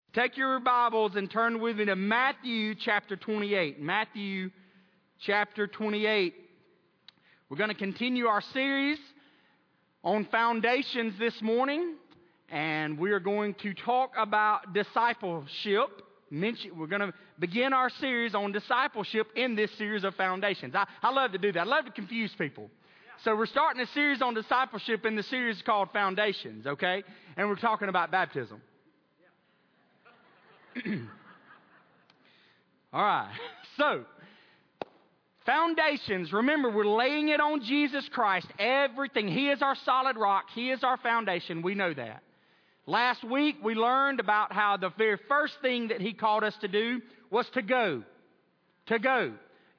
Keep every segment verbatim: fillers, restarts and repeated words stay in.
Take your Bibles and turn with me to Matthew chapter twenty-eight. Matthew chapter twenty-eight. We're going to continue our series on foundations this morning, and we are going to talk about discipleship. We're going to begin our series on discipleship in this series of foundations. I, I love to do that. I love to confuse people. So we're starting a series on discipleship in the series called Foundations, okay? And we're talking about baptism. All right. So, foundations. Remember, we're laying it on Jesus Christ. Everything. He is our solid rock. He is our foundation. We know that. Last week, we learned about how the very first thing that He called us to do was to go. To go.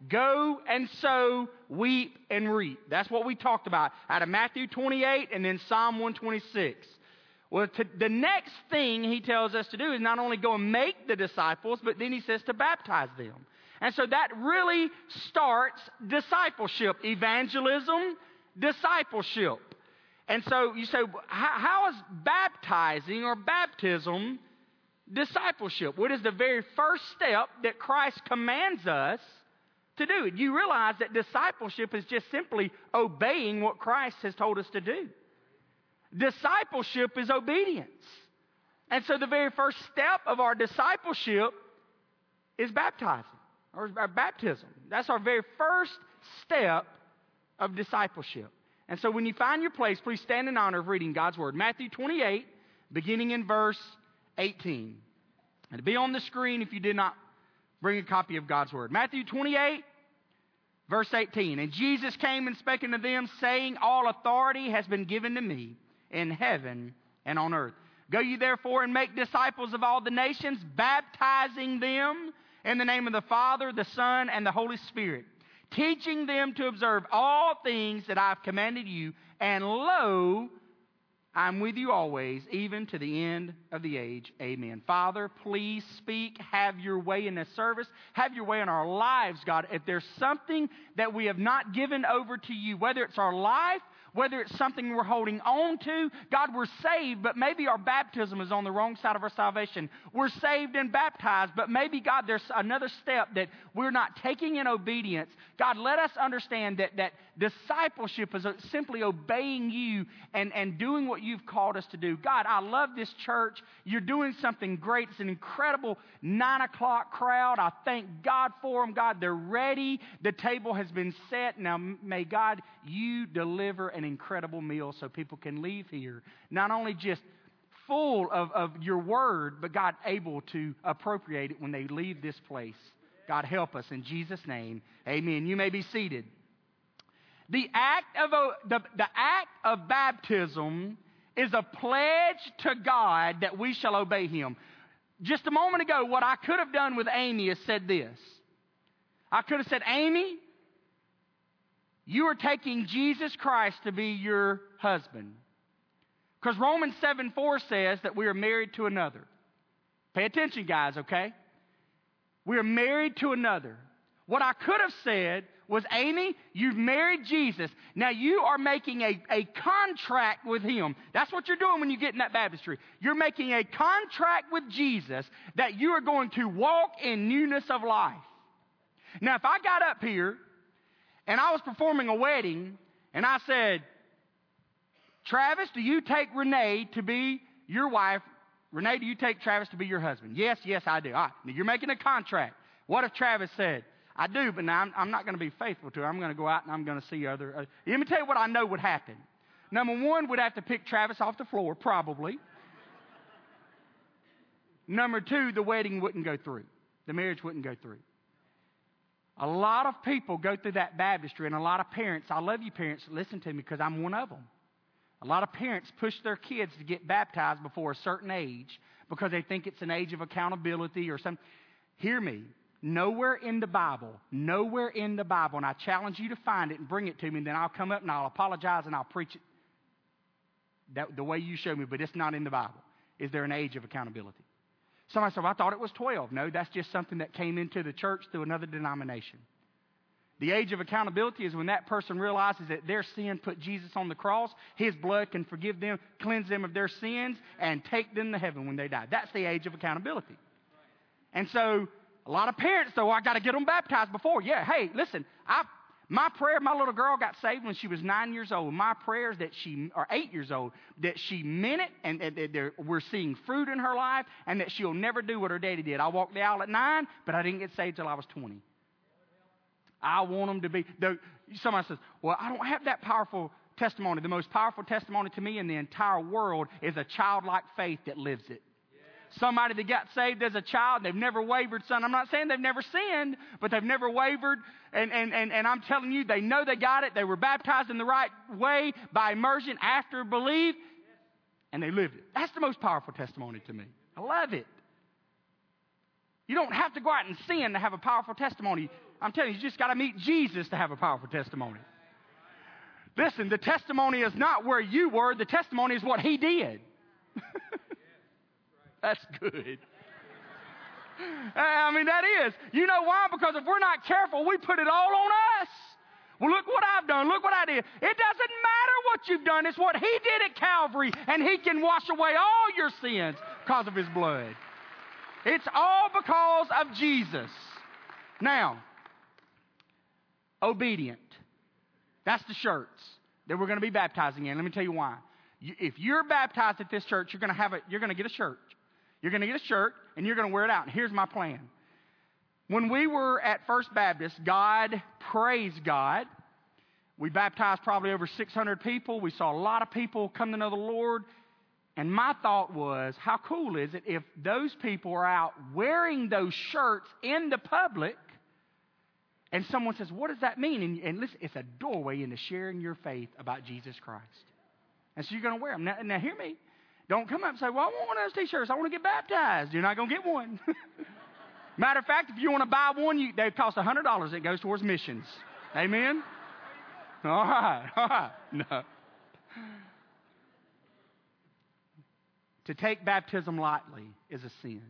Go and sow, weep and reap. That's what we talked about out of Matthew twenty-eight and then Psalm one twenty-six. Well, to, the next thing He tells us to do is not only go and make the disciples, but then He says to baptize them. And so that really starts discipleship, evangelism, discipleship. And so you say, how, how is baptizing or baptism discipleship? What is the very first step that Christ commands us to do? You realize that discipleship is just simply obeying what Christ has told us to do. Discipleship is obedience. And so the very first step of our discipleship is baptizing, or, or baptism. That's our very first step of discipleship. And so when you find your place, please stand in honor of reading God's Word. Matthew twenty-eight, beginning in verse eighteen. And it'll be on the screen if you did not bring a copy of God's Word. Matthew twenty-eight, verse eighteen. And Jesus came and spake unto them, saying, All authority has been given to me in heaven and on earth. Go ye therefore and make disciples of all the nations, baptizing them in the name of the Father, the Son, and the Holy Spirit, teaching them to observe all things that I have commanded you. And lo, I'm with you always, even to the end of the age. Amen. Father, please speak. Have your way in this service. Have your way in our lives, God. If there's something that we have not given over to you, whether it's our life, whether it's something we're holding on to, God, we're saved, but maybe our baptism is on the wrong side of our salvation. We're saved and baptized, but maybe, God, there's another step that we're not taking in obedience. God, let us understand that, that discipleship is simply obeying you and, and doing what you've called us to do. God, I love this church. You're doing something great. It's an incredible nine o'clock crowd. I thank God for them. God, they're ready. The table has been set. Now, may God, you deliver an incredible meal so people can leave here not only just full of, of your word, but God, able to appropriate it when they leave this place. God, help us in Jesus' name. Amen. You may be seated. The act of the, the act of baptism is a pledge to God that we shall obey Him. Just a moment ago, what I could have done with Amy is said this. I could have said, Amy, you are taking Jesus Christ to be your husband. Because Romans seven four says that we are married to another. Pay attention, guys, okay? We are married to another. What I could have said was, Amy, you've married Jesus. Now you are making a, a contract with Him. That's what you're doing when you get in that baptistry. You're making a contract with Jesus that you are going to walk in newness of life. Now, if I got up here and I was performing a wedding, and I said, Travis, do you take Renee to be your wife? Renee, do you take Travis to be your husband? Yes, yes, I do. All right, now you're making a contract. What if Travis said, I do, but now I'm, I'm not going to be faithful to her. I'm going to go out and I'm going to see other. Uh, let me tell you what I know would happen. Number one, we'd have to pick Travis off the floor, probably. Number two, the wedding wouldn't go through. The marriage wouldn't go through. A lot of people go through that baptistry, and a lot of parents, I love you parents, listen to me because I'm one of them. A lot of parents push their kids to get baptized before a certain age because they think it's an age of accountability or something. Hear me. Nowhere in the Bible, nowhere in the Bible, and I challenge you to find it and bring it to me, and then I'll come up and I'll apologize and I'll preach it that, the way you show me, but it's not in the Bible. Is there an age of accountability? Somebody said, well, I thought it was twelve. No, that's just something that came into the church through another denomination. The age of accountability is when that person realizes that their sin put Jesus on the cross. His blood can forgive them, cleanse them of their sins, and take them to heaven when they die. That's the age of accountability. And so, a lot of parents, though, I got to get them baptized before. Yeah, hey, listen, I, my prayer, my little girl got saved when she was nine years old. My prayer is that she, or eight years old, that she meant it, and that we're seeing fruit in her life, and that she'll never do what her daddy did. I walked the aisle at nine, but I didn't get saved till I was twenty. I want them to be, the, somebody says, well, I don't have that powerful testimony. The most powerful testimony to me in the entire world is a childlike faith that lives it. Yes. Somebody that got saved as a child, they've never wavered, son. I'm not saying they've never sinned, but they've never wavered. And, and, and, and I'm telling you, they know they got it. They were baptized in the right way by immersion after belief, and they lived it. That's the most powerful testimony to me. I love it. You don't have to go out and sin to have a powerful testimony. I'm telling you, you just got to meet Jesus to have a powerful testimony. Listen, the testimony is not where you were. The testimony is what He did. That's good. I mean, that is. You know why? Because if we're not careful, we put it all on us. Well, look what I've done. Look what I did. It doesn't matter what you've done. It's what He did at Calvary, and He can wash away all your sins because of His blood. It's all because of Jesus. Now, obedient. That's the shirts that we're going to be baptizing in. Let me tell you why. You, if you're baptized at this church, you're going to have a, you're going to get a shirt. You're going to get a shirt, and you're going to wear it out. And here's my plan. When we were at First Baptist, God, praise God, we baptized probably over six hundred people. We saw a lot of people come to know the Lord. And my thought was, how cool is it if those people are out wearing those shirts in the public, and someone says, what does that mean? And, and listen, it's a doorway into sharing your faith about Jesus Christ. And so you're going to wear them. Now, now hear me. Don't come up and say, well, I want one of those T-shirts. I want to get baptized. You're not going to get one. Matter of fact, if you want to buy one, you, they cost one hundred dollars. It goes towards missions. Amen? All right. All right. No. To take baptism lightly is a sin.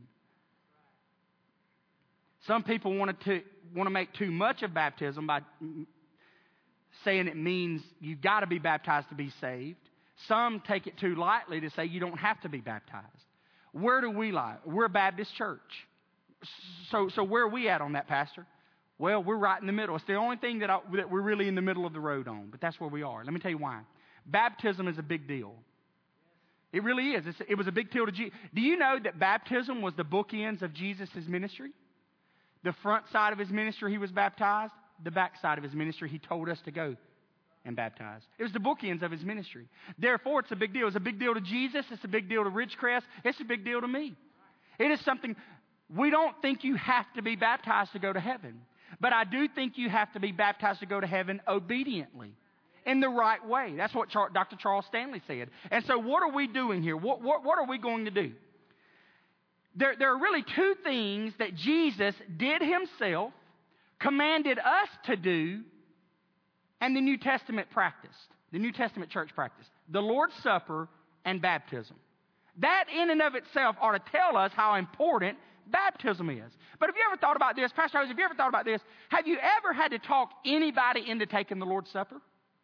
Some people want to want to make too much of baptism by saying it means you've got to be baptized to be saved. Some take it too lightly to say you don't have to be baptized. Where do we lie? We're a Baptist church. So, so where are we at on that, Pastor? Well, we're right in the middle. It's the only thing that, I, that we're really in the middle of the road on, but that's where we are. Let me tell you why. Baptism is a big deal. It really is. It's, it was a big deal to Jesus. Do you know that baptism was the bookends of Jesus' ministry? The front side of His ministry, He was baptized. The back side of His ministry, He told us to go and baptize. It was the bookends of His ministry. Therefore, it's a big deal. It's a big deal to Jesus. It's a big deal to Ridgecrest. It's a big deal to me. It is something, we don't think you have to be baptized to go to heaven. But I do think you have to be baptized to go to heaven obediently, in the right way. That's what Char- Doctor Charles Stanley said. And so what are we doing here? What, what, what are we going to do? There, there are really two things that Jesus did Himself, commanded us to do, and the New Testament practiced. The New Testament church practiced. The Lord's Supper and baptism. That in and of itself ought to tell us how important baptism is. But have you ever thought about this? Pastor Jose, have you ever thought about this? Have you ever had to talk anybody into taking the Lord's Supper?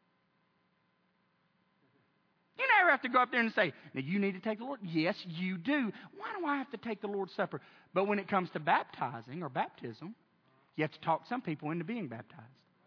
You never have to go up there and say, now you need to take the Lord. Yes, you do. Why do I have to take the Lord's Supper? But when it comes to baptizing or baptism, you have to talk some people into being baptized.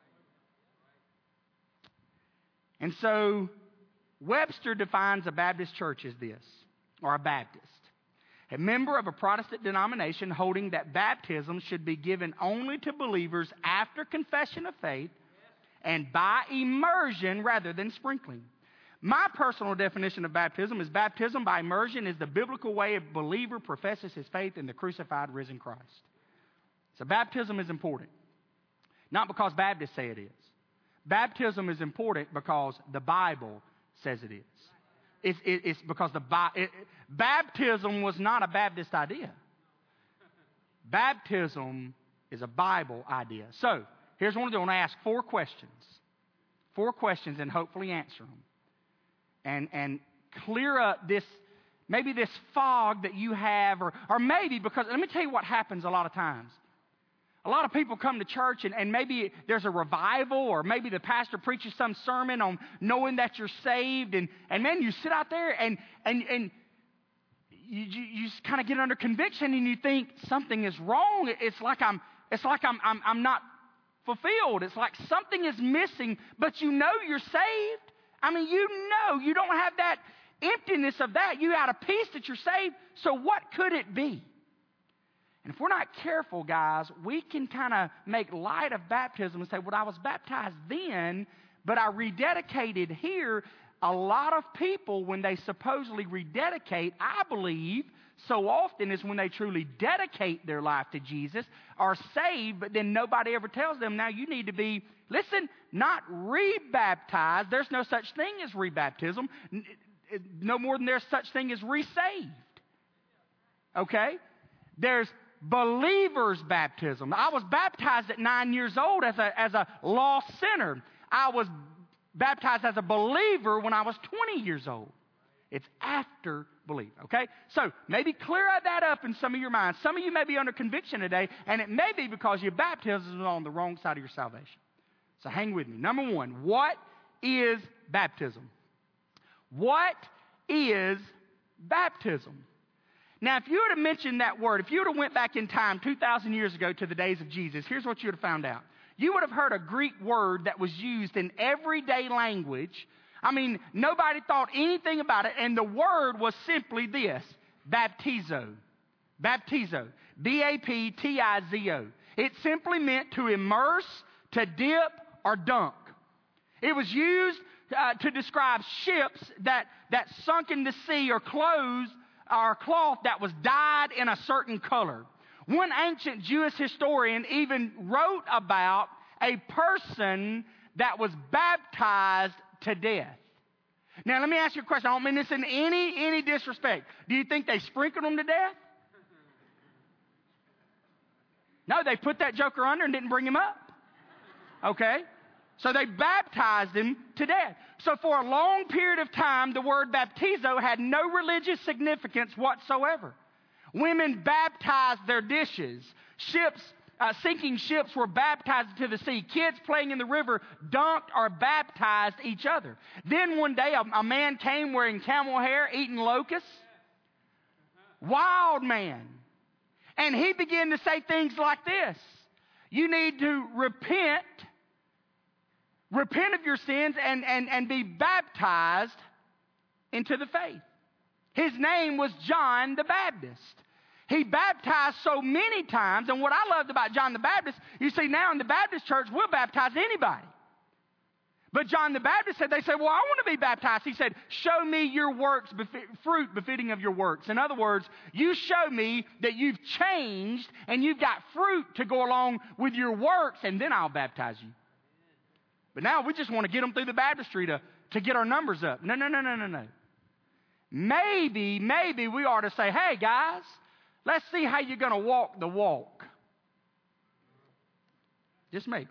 And so Webster defines a Baptist church as this, or a Baptist. A member of a Protestant denomination holding that baptism should be given only to believers after confession of faith and by immersion rather than sprinkling. My personal definition of baptism is baptism by immersion is the biblical way a believer professes his faith in the crucified, risen Christ. So baptism is important. Not because Baptists say it is. Baptism is important because the Bible says it is. It's, it, it's because the it, it, baptism was not a Baptist idea. Baptism is a Bible idea. So here's what I want to do. I want to ask four questions. Four questions and hopefully answer them. And, and clear up this, maybe this fog that you have, or, or maybe because, let me tell you what happens a lot of times. A lot of people come to church and, and maybe there's a revival, or maybe the pastor preaches some sermon on knowing that you're saved. And, and man, you sit out there and, and, and you, you, you just kind of get under conviction and you think something is wrong. It's like I'm, it's like I'm, I'm, I'm not fulfilled. It's like something is missing, but you know you're saved. I mean, you know you don't have that emptiness of that. You got a peace that you're saved. So what could it be? And if we're not careful, guys, we can kind of make light of baptism and say, well, I was baptized then, but I rededicated here. A lot of people, when they supposedly rededicate, I believe, so often is when they truly dedicate their life to Jesus, are saved, but then nobody ever tells them, now you need to be, listen, not rebaptized. There's no such thing as rebaptism. No more than there's such thing as resaved. Okay? There's believer's baptism. I was baptized at nine years old as a, as a lost sinner. I was baptized as a believer when I was twenty years old. It's after belief, okay? So maybe clear that up in some of your minds. Some of you may be under conviction today, and it may be because your baptism is on the wrong side of your salvation. So hang with me. Number one, what is baptism? What is baptism? Now, if you were to mention that word, if you would have went back in time two thousand years ago to the days of Jesus, here's what you would have found out. You would have heard a Greek word that was used in everyday language. I mean, nobody thought anything about it, and the word was simply this, baptizo. Baptizo. B A P T I Z O. It simply meant to immerse, to dip, or dunk. It was used uh, to describe ships that, that sunk in the sea, or clothes or cloth that was dyed in a certain color. One ancient Jewish historian even wrote about a person that was baptized to death. Now, let me ask you a question. I don't mean this in any, any disrespect. Do you think they sprinkled him to death? No, they put that joker under and didn't bring him up. Okay? So they baptized him to death. So for a long period of time, the word baptizo had no religious significance whatsoever. Women baptized their dishes. Ships, uh, sinking ships were baptized into the sea. Kids playing in the river dunked or baptized each other. Then one day, a, a man came wearing camel hair, eating locusts. Wild man. And he began to say things like this. You need to repent. Repent of your sins and, and, and be baptized into the faith. His name was John the Baptist. He baptized so many times, and what I loved about John the Baptist, you see now in the Baptist church, we'll baptize anybody. But John the Baptist said, they said, well, I want to be baptized. He said, show me your works, befi- fruit befitting of your works. In other words, you show me that you've changed and you've got fruit to go along with your works, and then I'll baptize you. But now we just want to get them through the baptistry to, to get our numbers up. No, no, no, no, no, no. Maybe, maybe we ought to say, hey, guys, let's see how you're going to walk the walk. Just maybe.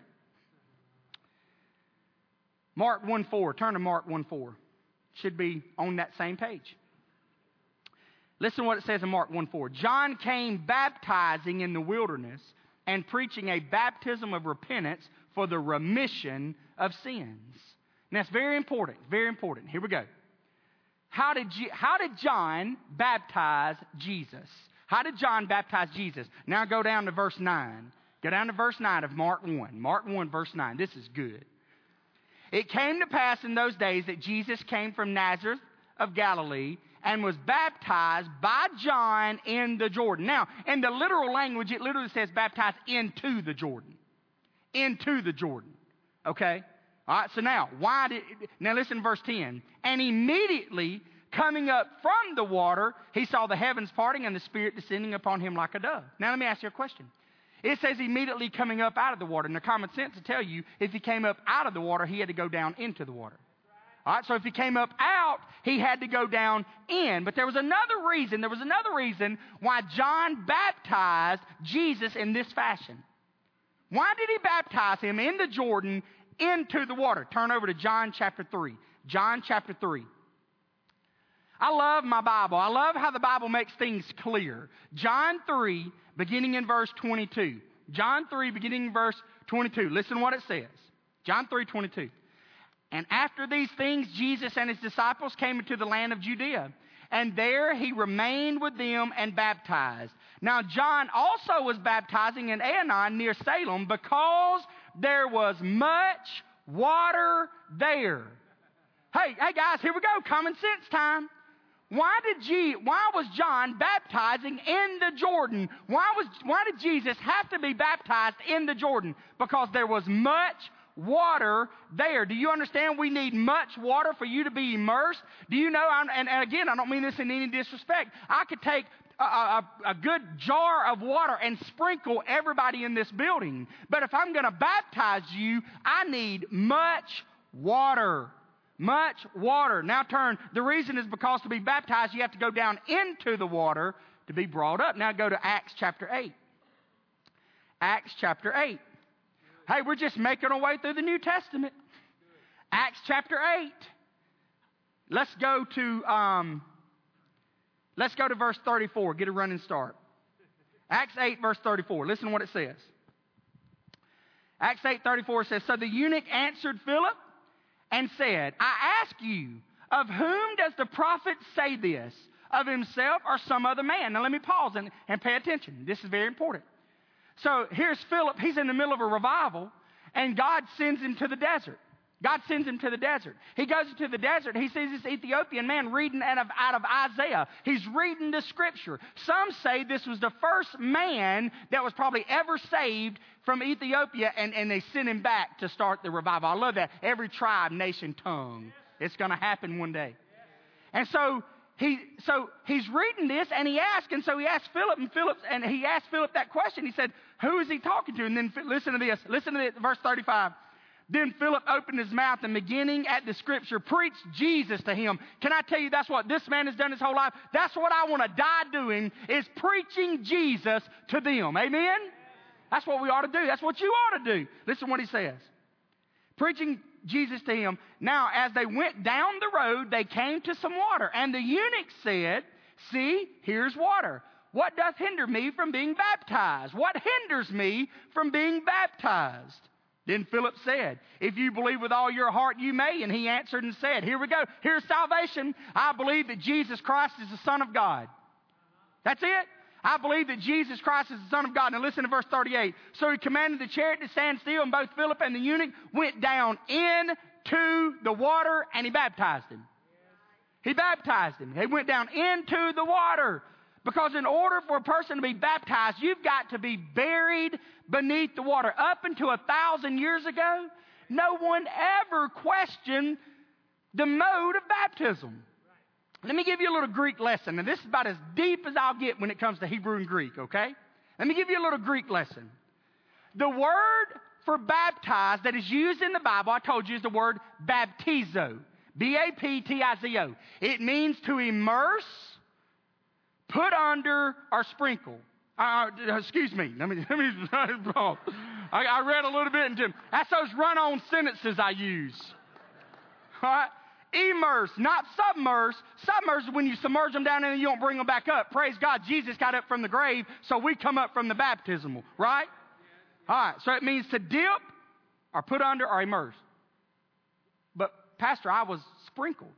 Mark one four. Turn to Mark one four. Should be on that same page. Listen to what it says in Mark one four. John came baptizing in the wilderness and preaching a baptism of repentance for the remission of sins. Now, it's very important, very important. Here we go. How did, G- how did John baptize Jesus? How did John baptize Jesus? Now go down to verse nine. Go down to verse nine of Mark one. Mark one, verse nine. This is good. It came to pass in those days that Jesus came from Nazareth of Galilee and was baptized by John in the Jordan. Now, in the literal language, it literally says baptized into the Jordan. Into the Jordan. Okay? All right, so now, why did, now listen to verse ten. And immediately coming up from the water, he saw the heavens parting and the Spirit descending upon him like a dove. Now let me ask you a question. It says immediately coming up out of the water. And the common sense will tell you, if he came up out of the water, he had to go down into the water. All right, so if he came up out, he had to go down in. But there was another reason, there was another reason why John baptized Jesus in this fashion. Why did he baptize him in the Jordan into the water? Turn over to John chapter three. John chapter three. I love my Bible. I love how the Bible makes things clear. John three, beginning in verse twenty-two. John three, beginning verse twenty-two. Listen to what it says. John three, twenty-two. And after these things, Jesus and his disciples came into the land of Judea. And there he remained with them and baptized. Now John also was baptizing in Aenon near Salem because there was much water there. Hey, hey guys, here we go. Common sense time. Why did G, why was John baptizing in the Jordan? Why was why did Jesus have to be baptized in the Jordan? Because there was much water there. Do you understand we need much water for you to be immersed? Do you know, I'm, and, and again, I don't mean this in any disrespect. I could take a, a, a good jar of water and sprinkle everybody in this building. But if I'm going to baptize you, I need much water. Much water. Now turn, the reason is because to be baptized, you have to go down into the water to be brought up. Now go to Acts chapter eight. Acts chapter eight. Hey, we're just making our way through the New Testament. Acts chapter eight. Let's go to um, let's go to verse thirty-four. Get a running start. Acts eight, verse thirty-four. Listen to what it says. Acts eight, thirty-four says, So the eunuch answered Philip and said, I ask you, of whom does the prophet say this? Of himself or some other man? Now let me pause and, and pay attention. This is very important. So here's Philip. He's in the middle of a revival, and God sends him to the desert. God sends him to the desert. He goes to the desert. He sees this Ethiopian man reading out of, out of Isaiah. He's reading the scripture. Some say this was the first man that was probably ever saved from Ethiopia, and, and they sent him back to start the revival. I love that. Every tribe, nation, tongue. It's going to happen one day. And so He, so he's reading this, and he asked, and so he asked Philip, and Philip, and he asked Philip that question. He said, who is he talking to? And then listen to this. Listen to this, verse thirty-five. Then Philip opened his mouth and beginning at the scripture, preached Jesus to him. Can I tell you that's what this man has done his whole life? That's what I want to die doing, is preaching Jesus to them. Amen? That's what we ought to do. That's what you ought to do. Listen to what he says. Preaching Jesus to him. Now, as they went down the road, they came to some water. And the eunuch said, see, here's water. What doth hinder me from being baptized? What hinders me from being baptized? Then Philip said, if you believe with all your heart, you may. And he answered and said, here we go. Here's salvation. I believe that Jesus Christ is the Son of God. That's it. I believe that Jesus Christ is the Son of God. Now listen to verse thirty-eight. So he commanded the chariot to stand still, and both Philip and the eunuch went down into the water, and he baptized him. He baptized him. He went down into the water. Because in order for a person to be baptized, you've got to be buried beneath the water. Up until a thousand years ago, no one ever questioned the mode of baptism. Let me give you a little Greek lesson. And this is about as deep as I'll get when it comes to Hebrew and Greek, okay? Let me give you a little Greek lesson. The word for baptized that is used in the Bible, I told you, is the word baptizo. B A P T I Z O. It means to immerse, put under, or sprinkle. Uh, excuse me. Let me, let me, I, I read a little bit into them. That's those run-on sentences I use. All right? Immerse, not submerse. Submerse is when you submerge them down and you don't bring them back up. Praise God, Jesus got up from the grave, so we come up from the baptismal, right? All right, so it means to dip or put under or immerse. But, Pastor, I was sprinkled.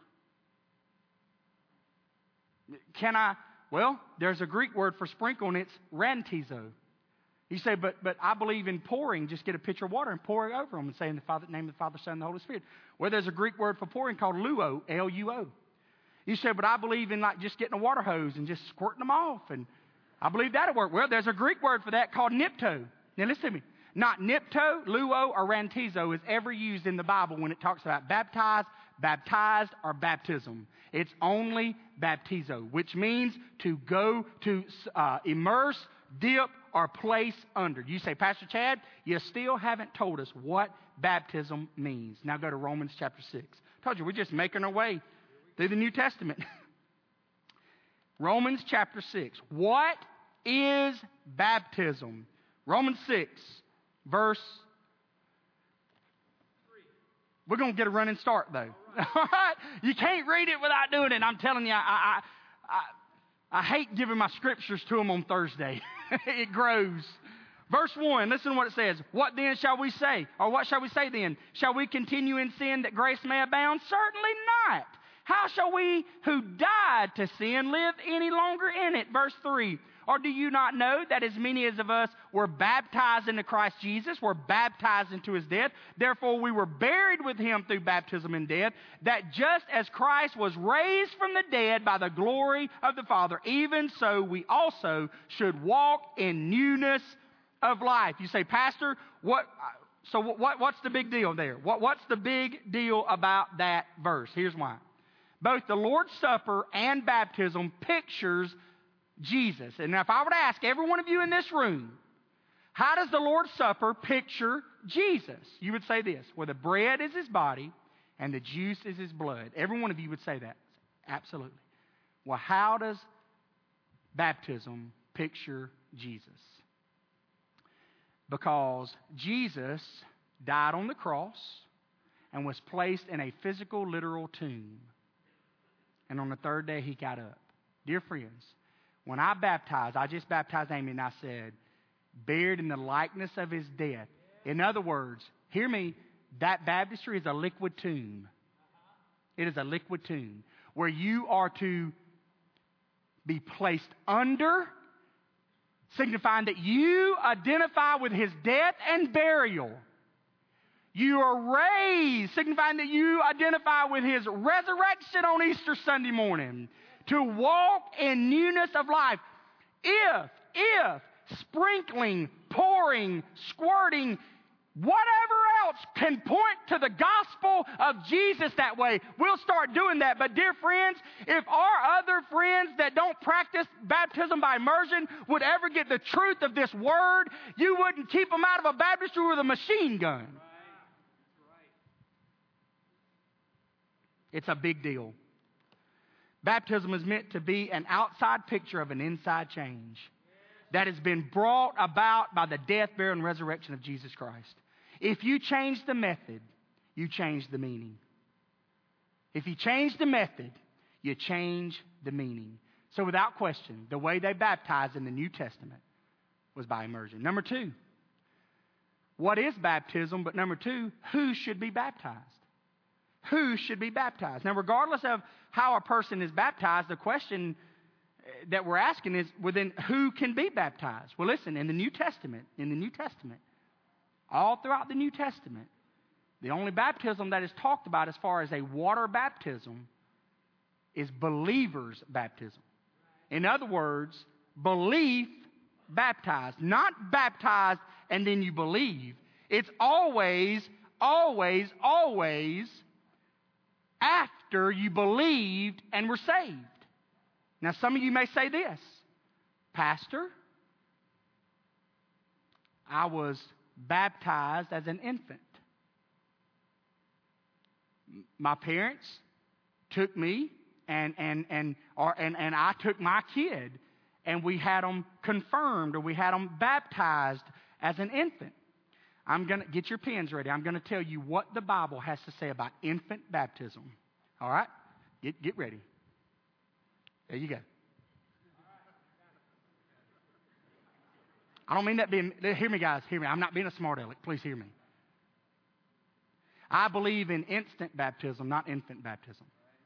Can I? Well, there's a Greek word for sprinkle, and it's rantizo. You say, but but I believe in pouring. Just get a pitcher of water and pour it over them and say in the Father, name of the Father, Son, and the Holy Spirit. Well, there's a Greek word for pouring called luo, L U O. You say, but I believe in like just getting a water hose and just squirting them off. And I believe that'll work. Well, there's a Greek word for that called nipto. Now listen to me. Not nipto, luo, or rantizo is ever used in the Bible when it talks about baptized, baptized, or baptism. It's only baptizo, which means to go to uh, immerse, dip, or place under. You say, Pastor Chad, you still haven't told us what baptism means. Now go to Romans chapter six. I told you, we're just making our way through the New Testament. Romans chapter six. What is baptism? Romans six, verse. We're going to get a running start, though. All right? You can't read it without doing it. I'm telling you, I, I, I, I hate giving my scriptures to them on Thursday. It grows. Verse one, listen to what it says. What then shall we say? Or what shall we say then? Shall we continue in sin that grace may abound? Certainly not. How shall we who died to sin live any longer in it? Verse three. Or do you not know that as many as of us were baptized into Christ Jesus, were baptized into his death? Therefore we were buried with him through baptism in death, that just as Christ was raised from the dead by the glory of the Father, even so we also should walk in newness of life. You say, Pastor, what? So what? What's the big deal there? What, what's the big deal about that verse? Here's why. Both the Lord's Supper and baptism pictures Jesus. And if I were to ask every one of you in this room, how does the Lord's Supper picture Jesus? You would say this, where the bread is his body and the juice is his blood. Every one of you would say that. Absolutely. Well, how does baptism picture Jesus? Because Jesus died on the cross and was placed in a physical, literal tomb. And on the third day, he got up. Dear friends, when I baptized, I just baptized Amy and I said, buried in the likeness of his death. In other words, hear me, that baptistry is a liquid tomb. It is a liquid tomb where you are to be placed under, signifying that you identify with his death and burial. You are raised, signifying that you identify with his resurrection on Easter Sunday morning. To walk in newness of life. If, if sprinkling, pouring, squirting, whatever else can point to the gospel of Jesus that way, we'll start doing that. But dear friends, if our other friends that don't practice baptism by immersion would ever get the truth of this word, you wouldn't keep them out of a baptistry with a machine gun. It's a big deal. Baptism is meant to be an outside picture of an inside change that has been brought about by the death, burial, and resurrection of Jesus Christ. If you change the method, you change the meaning. If you change the method, you change the meaning. So without question, the way they baptized in the New Testament was by immersion. Number two, what is baptism? But number two, who should be baptized? Who should be baptized? Now, regardless of how a person is baptized, the question that we're asking is, well, then who can be baptized? Well, listen, in the New Testament, in the New Testament, all throughout the New Testament, the only baptism that is talked about as far as a water baptism is believers' baptism. In other words, belief baptized, not baptized and then you believe. It's always, always, always after you believed and were saved. Now, some of you may say this, Pastor, I was baptized as an infant. My parents took me and and and or and, and I took my kid and we had them confirmed or we had them baptized as an infant. I'm going to get your pens ready. I'm going to tell you what the Bible has to say about infant baptism. All right? Get, get ready. There you go. I don't mean that being, hear me guys, hear me. I'm not being a smart aleck. Please hear me. I believe in instant baptism, not infant baptism.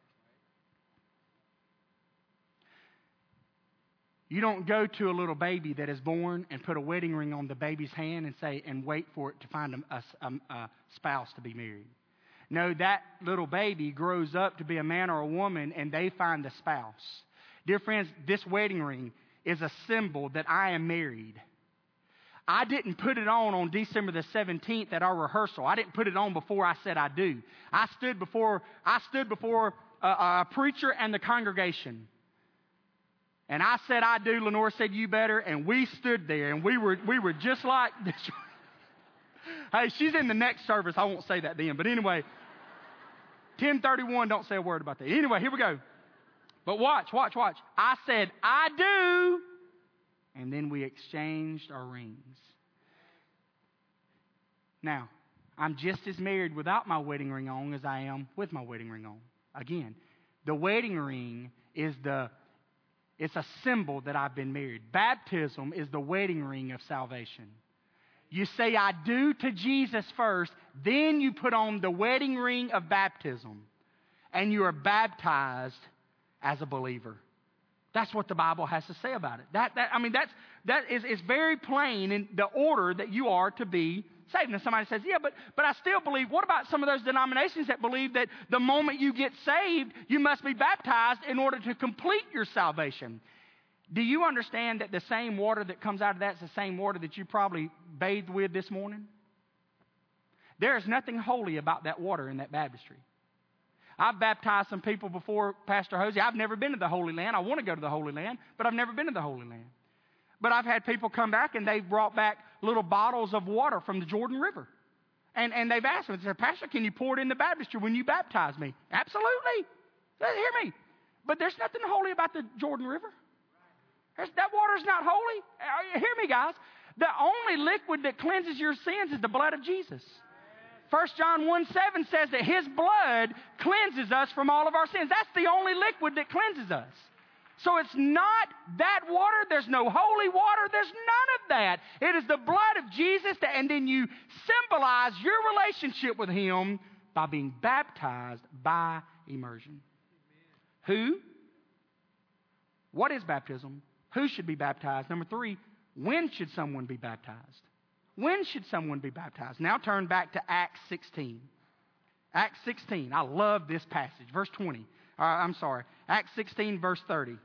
You don't go to a little baby that is born and put a wedding ring on the baby's hand and say, and wait for it to find a, a, a spouse to be married. No, that little baby grows up to be a man or a woman and they find a spouse. Dear friends, this wedding ring is a symbol that I am married. I didn't put it on on December the seventeenth at our rehearsal. I didn't put it on before I said I do. I stood before, I stood before a, a preacher and the congregation. And I said, I do. Lenore said, you better. And we stood there, and we were we were just like this. Hey, she's in the next service. I won't say that then. But anyway, ten thirty-one, don't say a word about that. Anyway, here we go. But watch, watch, watch. I said, I do. And then we exchanged our rings. Now, I'm just as married without my wedding ring on as I am with my wedding ring on. Again, the wedding ring is the It's a symbol that I've been married. Baptism is the wedding ring of salvation. You say, I do to Jesus first, then you put on the wedding ring of baptism, and you are baptized as a believer. That's what the Bible has to say about it. That, that I mean, that's, that is, is very plain in the order that you are to be saved. And somebody says, yeah, but, but I still believe, what about some of those denominations that believe that the moment you get saved, you must be baptized in order to complete your salvation? Do you understand that the same water that comes out of that is the same water that you probably bathed with this morning? There is nothing holy about that water in that baptistry. I've baptized some people before, Pastor Hosey. I've never been to the Holy Land. I want to go to the Holy Land, but I've never been to the Holy Land. But I've had people come back, and they've brought back little bottles of water from the Jordan River. And, and they've asked me, they said, Pastor, can you pour it in the baptistry when you baptize me? Absolutely. Hear me. But there's nothing holy about the Jordan River. There's, that water's not holy. Hear me, guys. The only liquid that cleanses your sins is the blood of Jesus. First John one seven says that His blood cleanses us from all of our sins. That's the only liquid that cleanses us. So it's not that water. There's no holy water. There's none of that. It is the blood of Jesus, that, and then you symbolize your relationship with Him by being baptized by immersion. Who? What is baptism? Who should be baptized? Number three, when should someone be baptized? When should someone be baptized? Now turn back to Acts sixteen. Acts sixteen. I love this passage. Verse twenty. Uh, I'm sorry. Acts sixteen, verse thirty.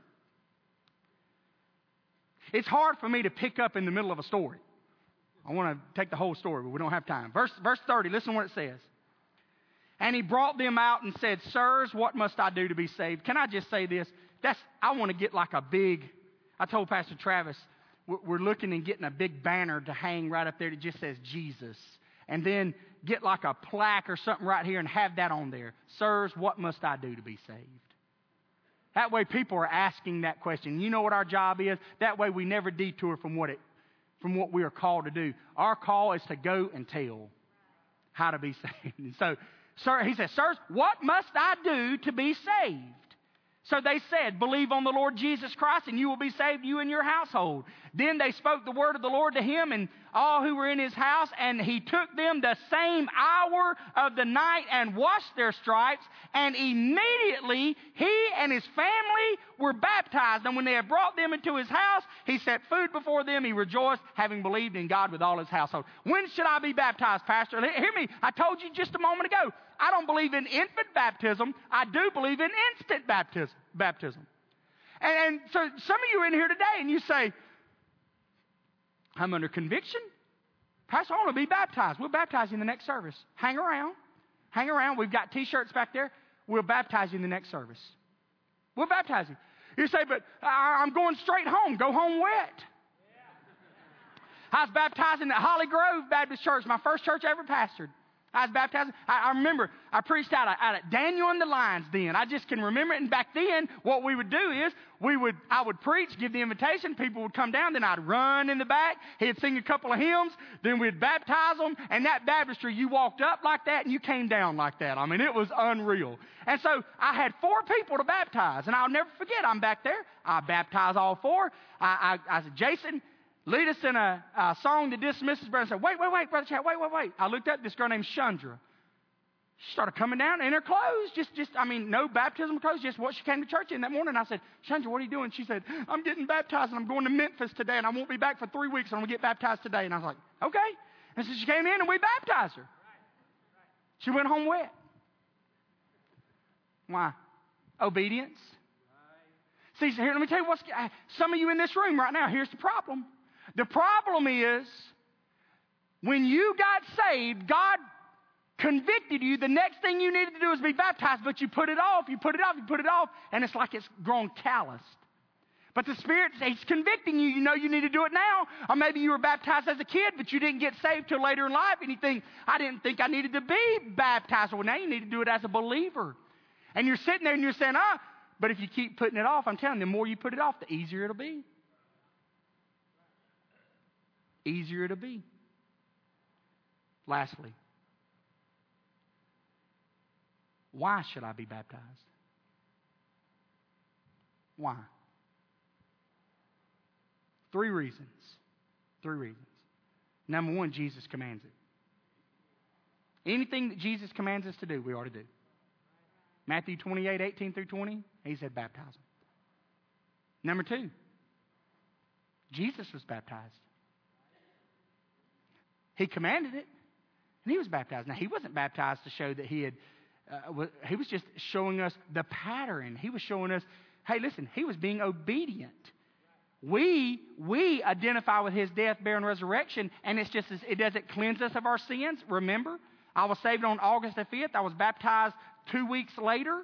It's hard for me to pick up in the middle of a story. I want to take the whole story, but we don't have time. Verse, verse thirty, listen to what it says. And he brought them out and said, Sirs, what must I do to be saved? Can I just say this? That's I want to get like a big, I told Pastor Travis, we're looking and getting a big banner to hang right up there that just says Jesus. And then get like a plaque or something right here and have that on there. Sirs, what must I do to be saved? That way people are asking that question. You know what our job is? That way we never detour from what it, from what we are called to do. Our call is to go and tell how to be saved. And so, sir, he says, Sirs, what must I do to be saved? So they said, believe on the Lord Jesus Christ and you will be saved, you and your household. Then they spoke the word of the Lord to him and all who were in his house, and he took them the same hour of the night and washed their stripes, and immediately he and his family were baptized. And when they had brought them into his house, he set food before them. He rejoiced, having believed in God with all his household. When should I be baptized, Pastor? Hear me. I told you just a moment ago, I don't believe in infant baptism. I do believe in instant baptism. baptism. And, and so some of you are in here today and you say, I'm under conviction. Pastor, I want to be baptized. We'll baptize you in the next service. Hang around. Hang around. We've got T-shirts back there. We'll baptize you in the next service. We'll baptize you. You say, but I, I'm going straight home. Go home wet. I was baptizing at Holly Grove Baptist Church, my first church I ever pastored. I was baptizing. I, I remember I preached out of, out of Daniel and the Lions Den. I just can remember it. And back then, what we would do is we would I would preach, give the invitation. People would come down. Then I'd run in the back. He'd sing a couple of hymns. Then we'd baptize them. And that baptistry, you walked up like that and you came down like that. I mean, it was unreal. And so I had four people to baptize. And I'll never forget, I'm back there. I baptized all four. I, I, I said, Jason, lead us in a, a song to dismiss us. Brother said, wait, wait, wait, Brother Chad, wait, wait, wait. I looked up this girl named Chandra. She started coming down in her clothes. Just, just, I mean, no baptism clothes, just what she came to church in that morning. I said, Chandra, what are you doing? She said, I'm getting baptized and I'm going to Memphis today and I won't be back for three weeks and I'm going to get baptized today. And I was like, okay. And so she came in and we baptized her. She went home wet. Why? Obedience. See, here, let me tell you what's, some of you in this room right now, here's the problem. The problem is, when you got saved, God convicted you. The next thing you needed to do is be baptized, but you put it off, you put it off, you put it off, and it's like it's grown calloused. But the Spirit, He's convicting you. You know you need to do it now. Or maybe you were baptized as a kid, but you didn't get saved till later in life, and you think, I didn't think I needed to be baptized. Well, now you need to do it as a believer. And you're sitting there and you're saying, ah, but if you keep putting it off, I'm telling you, the more you put it off, the easier it'll be. Easier it'll be. Lastly, why should I be baptized? Why? Three reasons. Three reasons. Number one, Jesus commands it. Anything that Jesus commands us to do, we ought to do. Matthew twenty-eight, eighteen through twenty, he said baptize them. Number two, Jesus was baptized. He commanded it, and he was baptized. Now, he wasn't baptized to show that he had, uh, he was just showing us the pattern. He was showing us, hey, listen, he was being obedient. We we identify with his death, burial, and resurrection, and it's just it doesn't cleanse us of our sins. Remember, I was saved on August the fifth. I was baptized two weeks later.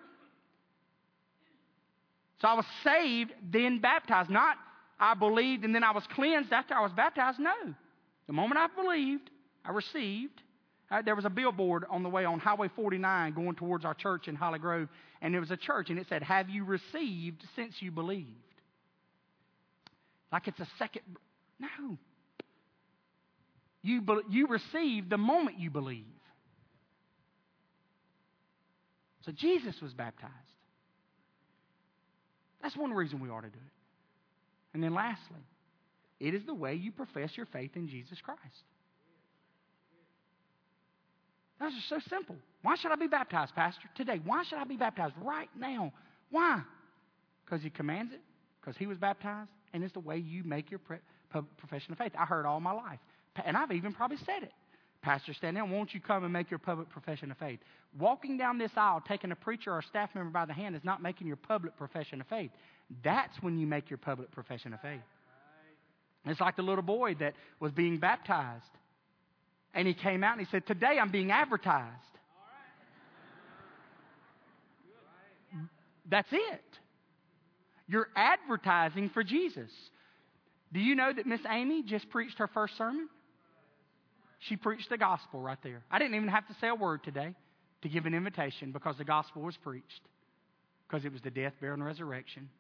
So I was saved, then baptized. Not I believed and then I was cleansed after I was baptized. No. The moment I believed, I received. Uh, there was a billboard on the way on Highway forty-nine going towards our church in Holly Grove, and there was a church, and it said, have you received since you believed? Like it's a second. No. You, be, you receive the moment you believe. So Jesus was baptized. That's one reason we ought to do it. And then lastly, it is the way you profess your faith in Jesus Christ. That's just so simple. Why should I be baptized, Pastor, today? Why should I be baptized right now? Why? Because he commands it, because he was baptized, and it's the way you make your pre- profession of faith. I heard all my life, and I've even probably said it. Pastor, stand down. Won't you come and make your public profession of faith? Walking down this aisle, taking a preacher or a staff member by the hand is not making your public profession of faith. That's when you make your public profession of faith. It's like the little boy that was being baptized. And he came out and he said, today I'm being advertised. That's it. You're advertising for Jesus. Do you know that Miss Amy just preached her first sermon? She preached the gospel right there. I didn't even have to say a word today to give an invitation because the gospel was preached. Because it was the death, burial, and resurrection.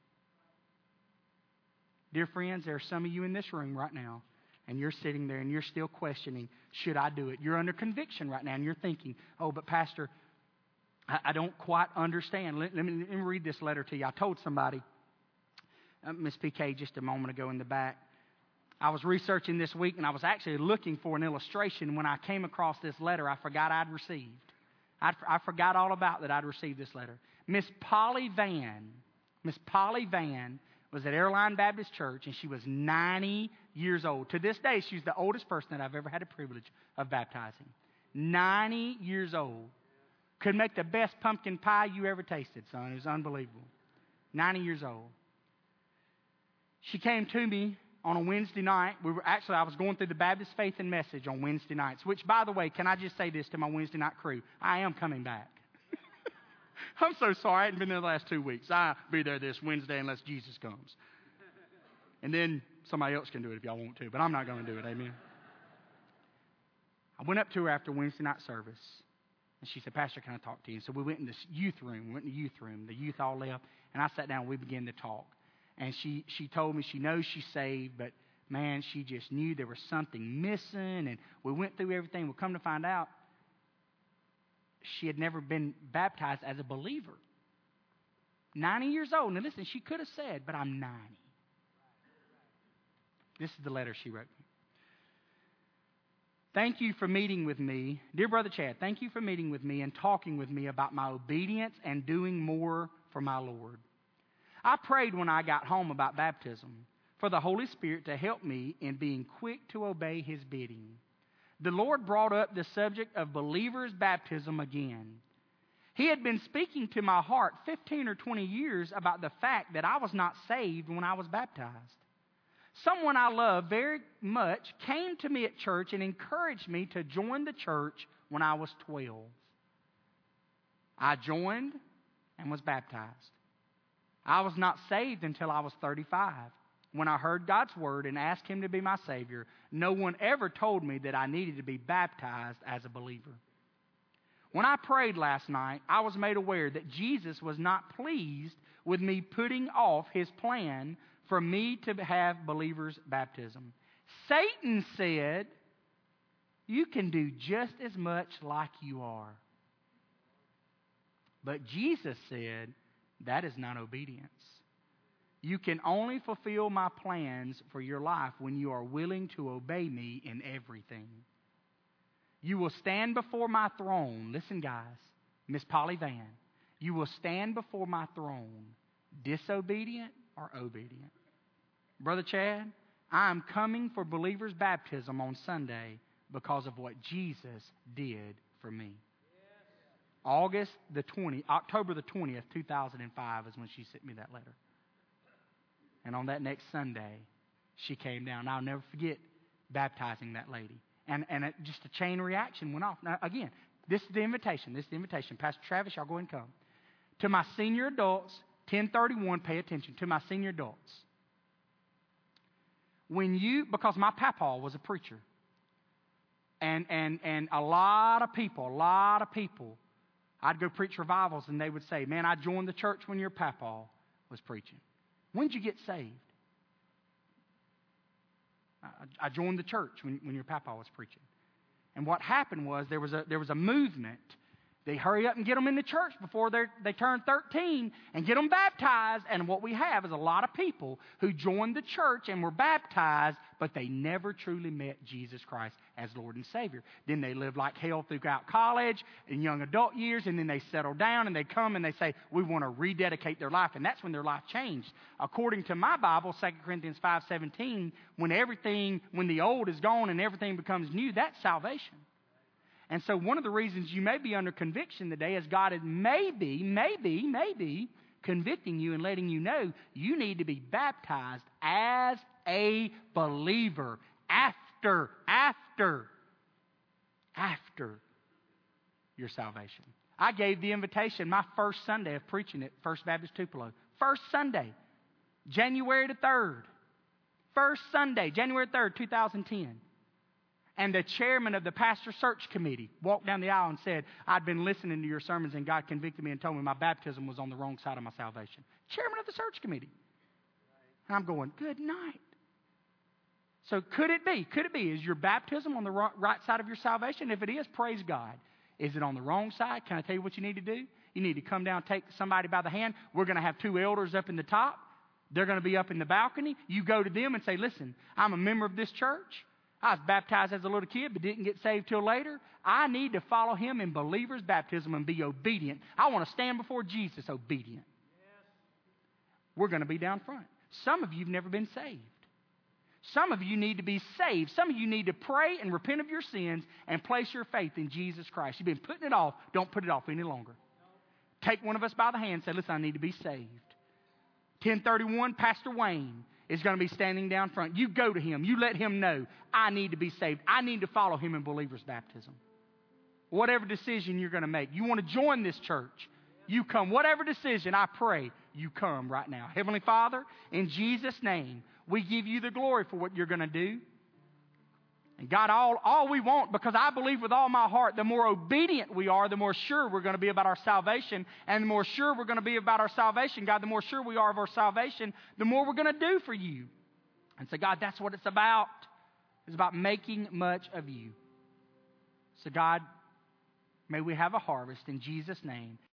Dear friends, there are some of you in this room right now, and you're sitting there and you're still questioning, should I do it? You're under conviction right now, and you're thinking, oh, but Pastor, I, I don't quite understand. Let, let, me, let me read this letter to you. I told somebody, uh, Miss P K just a moment ago in the back, I was researching this week, and I was actually looking for an illustration. When I came across this letter, I forgot I'd received. I'd, I forgot all about that I'd received this letter. Miss Polly Van, Miss Polly Van was at Airline Baptist Church, and she was ninety years old. To this day, she's the oldest person that I've ever had the privilege of baptizing. ninety years old. Could make the best pumpkin pie you ever tasted, son. It was unbelievable. ninety years old. She came to me on a Wednesday night. We were actually, I was going through the Baptist Faith and Message on Wednesday nights, which, by the way, can I just say this to my Wednesday night crew? I am coming back. I'm so sorry. I haven't been there the last two weeks. I'll be there this Wednesday unless Jesus comes. And then somebody else can do it if y'all want to, but I'm not going to do it. Amen. I went up to her after Wednesday night service, and she said, Pastor, can I talk to you? And so we went in this youth room. We went in the youth room. The youth all left, and I sat down and we began to talk. And she, she told me she knows she's saved, but, man, she just knew there was something missing. And we went through everything. We come to find out she had never been baptized as a believer. ninety years old. Now, listen, she could have said, but I'm ninety. This is the letter she wrote me. Thank you for meeting with me. Dear Brother Chad, thank you for meeting with me and talking with me about my obedience and doing more for my Lord. I prayed when I got home about baptism for the Holy Spirit to help me in being quick to obey His bidding. The Lord brought up the subject of believers' baptism again. He had been speaking to my heart fifteen or twenty years about the fact that I was not saved when I was baptized. Someone I love very much came to me at church and encouraged me to join the church when I was twelve. I joined and was baptized. I was not saved until I was thirty-five. When I heard God's word and asked Him to be my Savior, no one ever told me that I needed to be baptized as a believer. When I prayed last night, I was made aware that Jesus was not pleased with me putting off His plan for me to have believers' baptism. Satan said, you can do just as much like you are. But Jesus said, that is not obedience. You can only fulfill my plans for your life when you are willing to obey me in everything. You will stand before my throne. Listen, guys, Miss Polly Van. You will stand before my throne, disobedient or obedient. Brother Chad, I am coming for believers' baptism on Sunday because of what Jesus did for me. August the twentieth, October the twentieth, two thousand five is when she sent me that letter. And on that next Sunday, she came down. I'll never forget baptizing that lady. And and it, just a chain reaction went off. Now, again, this is the invitation. This is the invitation. Pastor Travis, y'all go ahead and come. To my senior adults, ten thirty-one, pay attention. To my senior adults. When you, because my papa was a preacher. And, and, and a lot of people, a lot of people, I'd go preach revivals and they would say, man, I joined the church when your papa was preaching. When did you get saved? I, I joined the church when, when your papa was preaching. And what happened was there was a, there was a movement. They hurry up and get them in the church before they turn thirteen and get them baptized. And what we have is a lot of people who joined the church and were baptized, but they never truly met Jesus Christ as Lord and Savior. Then they live like hell throughout college and young adult years, and then they settle down and they come and they say, we want to rededicate their life. And that's when their life changed. According to my Bible, Second Corinthians five seventeen, when everything, when the old is gone and everything becomes new, that's salvation. And so one of the reasons you may be under conviction today is God is maybe, maybe, maybe convicting you and letting you know you need to be baptized as a believer after, after, after your salvation. I gave the invitation my first Sunday of preaching at First Baptist Tupelo. First Sunday, January the third. First Sunday, January third, two thousand ten. And the chairman of the pastor search committee walked down the aisle and said, I'd been listening to your sermons and God convicted me and told me my baptism was on the wrong side of my salvation. Chairman of the search committee. And I'm going, good night. So could it be, could it be, is your baptism on the right side of your salvation? If it is, praise God. Is it on the wrong side? Can I tell you what you need to do? You need to come down, take somebody by the hand. We're going to have two elders up in the top. They're going to be up in the balcony. You go to them and say, listen, I'm a member of this church. I was baptized as a little kid but didn't get saved till later. I need to follow him in believer's baptism and be obedient. I want to stand before Jesus obedient. Yes. We're going to be down front. Some of you have never been saved. Some of you need to be saved. Some of you need to pray and repent of your sins and place your faith in Jesus Christ. You've been putting it off. Don't put it off any longer. Take one of us by the hand and say, listen, I need to be saved. ten thirty-one, Pastor Wayne is going to be standing down front. You go to him. You let him know, I need to be saved. I need to follow him in believer's baptism. Whatever decision you're going to make. You want to join this church, you come. Whatever decision, I pray, you come right now. Heavenly Father, in Jesus' name, we give you the glory for what you're going to do. And God, all, all we want, because I believe with all my heart, the more obedient we are, the more sure we're going to be about our salvation. And the more sure we're going to be about our salvation, God, the more sure we are of our salvation, the more we're going to do for you. And so, God, that's what it's about. It's about making much of you. So, God, may we have a harvest in Jesus' name.